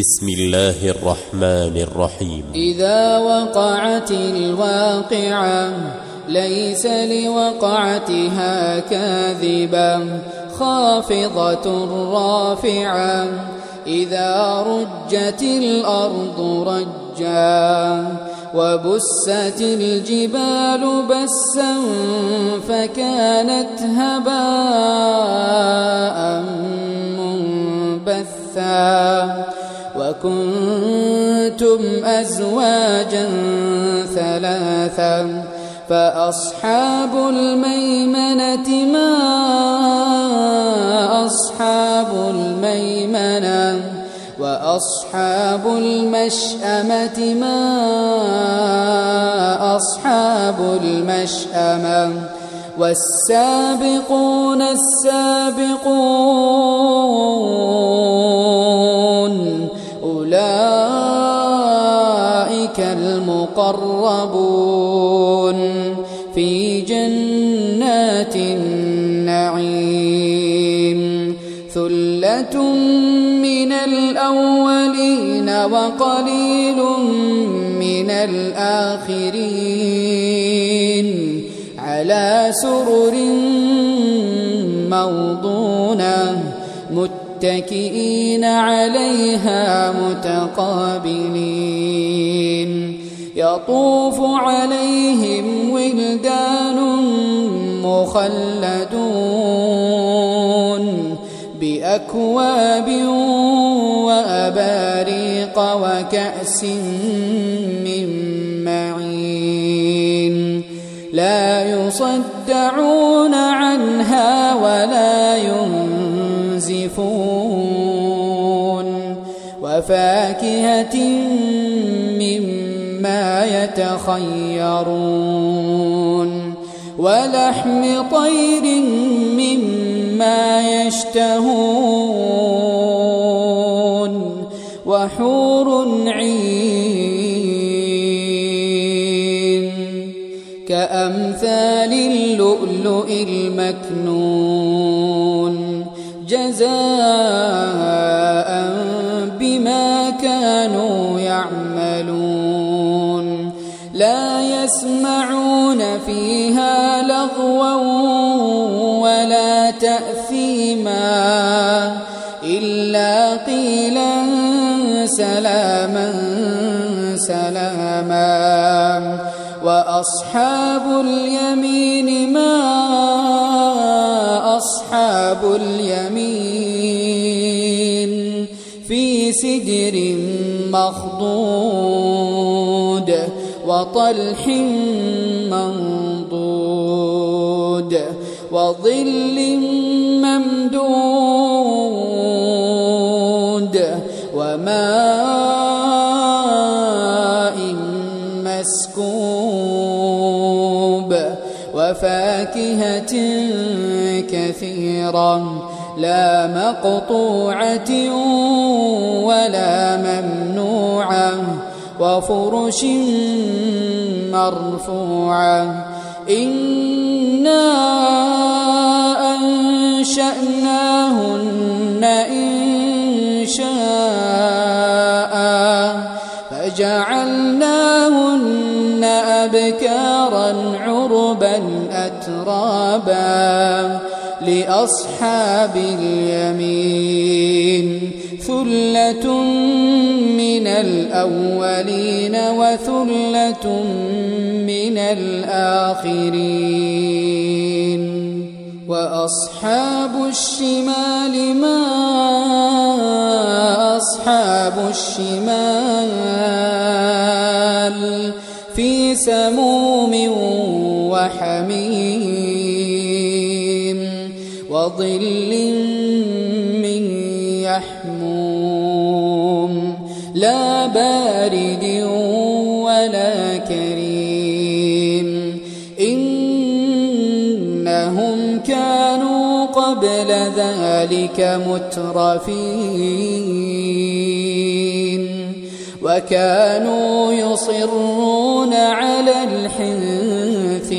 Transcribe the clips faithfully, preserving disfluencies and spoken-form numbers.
بسم الله الرحمن الرحيم. إذا وقعت الواقعة ليس لوقعتها كاذبة خافضة رافعة إذا رجت الأرض رجا وبست الجبال بسا فكانت هباء منبثا وكنتم أزواجا ثلاثا فأصحاب الميمنة ما أصحاب الميمنة وأصحاب المشأمة ما أصحاب المشأمة والسابقون السابقون أولئك المقربون في جنات النعيم ثلة من الأولين وقليل من الآخرين على سرر موضونة متكئين عليها متقابلين يطوف عليهم ولدان مخلدون بأكواب وأباريق وكأس من معين لا يصدعون عنها ولا ينزفون وفاكهة مما يتخيرون ولحم طير مما يشتهون وحور عين كأمثال اللؤلؤ المكنون جزاء بما كانوا يعملون لا يسمعون فيها لغوا ولا تأثيما إلا قيلا سلاما سلاما وأصحاب اليمين ما أصحاب اليمين في سدر مخضود وطلح منضود وظل ممدود وماء مسكوب وفاكهة كثيرة لا مقطوعة ولا ممنوعة وفرش مرفوعة إنا أنشأناهن إن شاء فجعلناهن أبكارا عربا أترابا لأصحاب اليمين ثلة من الأولين وثلة من الآخرين وأصحاب الشمال ما أصحاب الشمال في سموم وحميم وظل من يحموم لا بارد ولا كريم إنهم كانوا قبل ذلك مترفين وكانوا يصرون على الحنث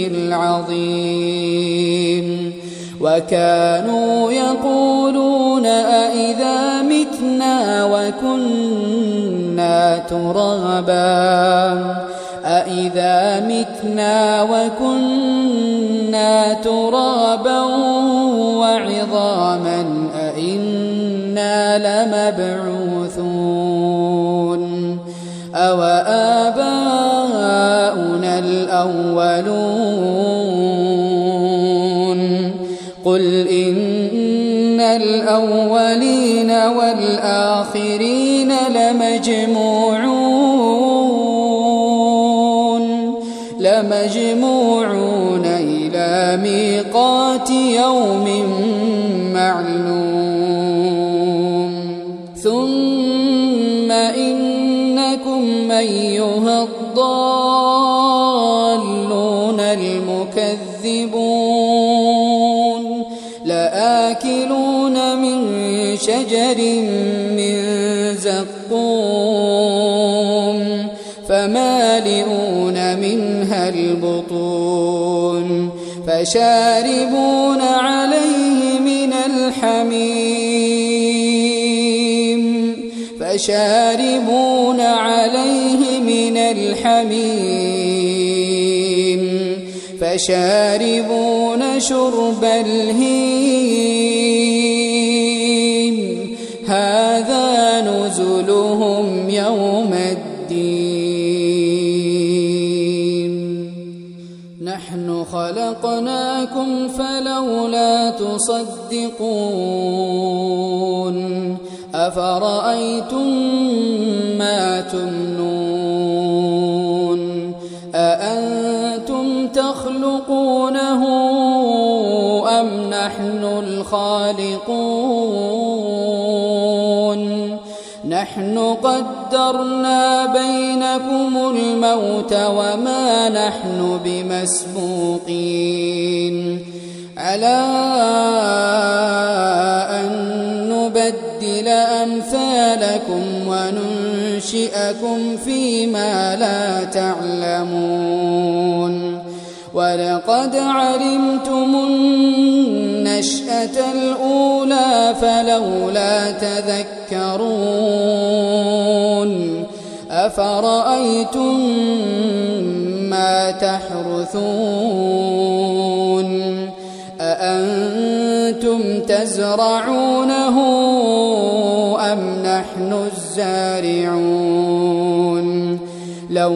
العظيم وكانوا يقولون أئذا متنا متنا وكنا ترابا أإذا متنا وكنا ترابا وعظاما أإنا لمبعوثون أو آباؤنا الأولون قل إن الأولين والآخرين لمجموعون لمجموعون إلى ميقات يوم معلوم ثم إنكم أيها الضالون المكذبون لآكلون من شجر من زقوم فمالئون منها البطون فشاربون عليه من الحميم فشاربون عليه من الحميم فشاربون شرب الهيم هذا نزلهم يوم الدين نحن خلقناكم فلولا تصدقون أفرأيتم ما تمنون أأنتم تخلقونه أم نحن الخالقون نحن قدرنا بينكم الموت وما نحن بمسبوقين على أن نبدل أمثالكم وننشئكم فيما لا تعلمون ولقد علمتم النشأة الأولى فلولا تذكرون أفرأيتم ما تحرثون أأنتم تزرعونه أم نحن الزارعون لو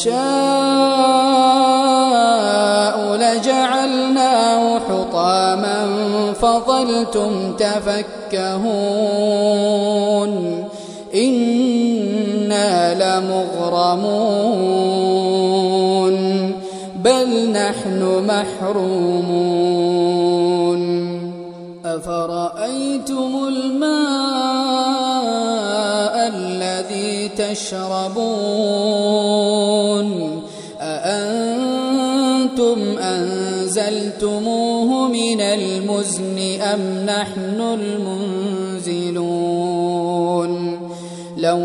نشاء لجعلناه حطاما فظلتم تفكهون إنا لمغرمون بل نحن محرومون أفرأيتم الماء الذي تشربون أأنتم أنزلتموه من المزن أم نحن المنزلون لو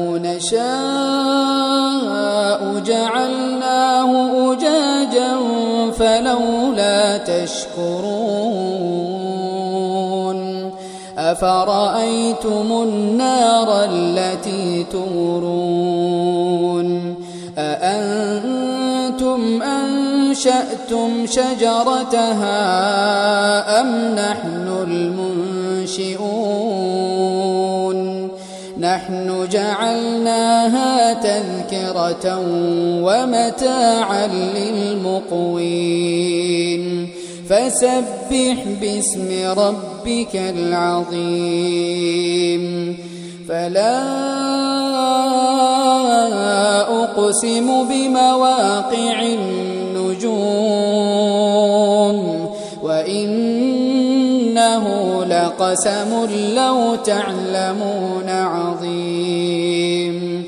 نشاء جعلناه أجاجا فلولا تشكرون أفرأيتم النار التي تورون أأنتم أنشأتم شجرتها أم نحن المنشئون نحن جعلناها تذكرة ومتاعا للمقوين فسبح باسم ربك العظيم فلا أقسم بمواقع النجوم وإنه لقسم لو تعلمون عظيم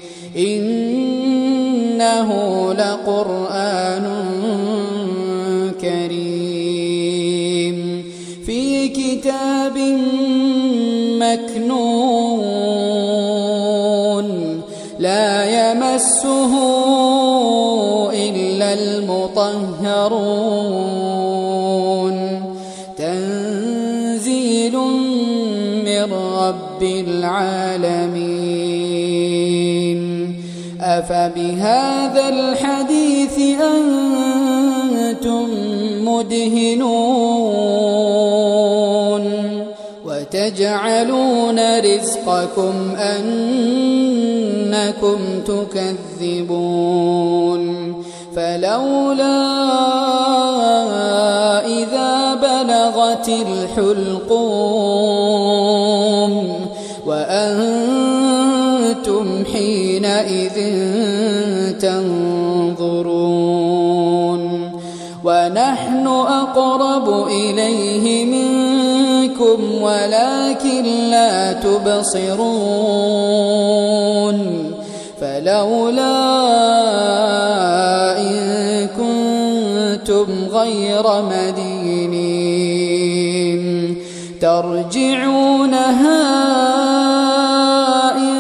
إنه لقرآن كريم في كتاب مكنون لا يمسه إلا المطهرون تنزيل من رب العالمين أفبهذا الحديث أنتم مدهنون وتجعلون رزقكم أنكم تكذبون فلولا إذا بلغت الحلقوم وأنتم حينئذ تنظرون ونحن أقرب إليه منكم ولكن لا تبصرون فلولا إن كنتم غير مدينين ترجعونها إن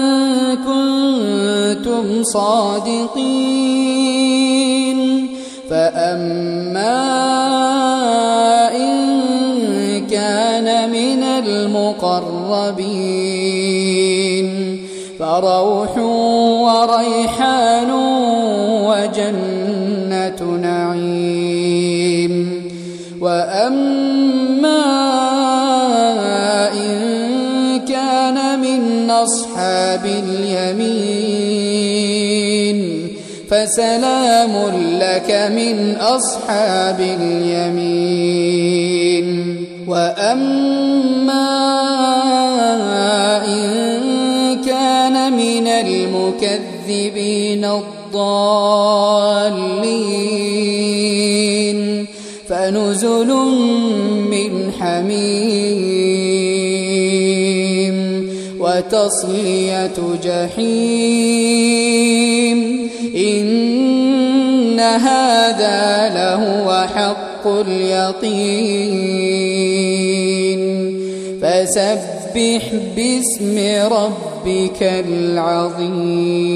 كنتم صادقين فأما إن كان من المقربين فروح وريحان وجنة نعيم وأما إن كان من أصحاب اليمين فسلام لك من أصحاب اليمين وأما إن كان من المكذبين الضالين فنزل من حميم وتصلية جحيم إن هذا لهو حق اليقين فسبح باسم ربك العظيم.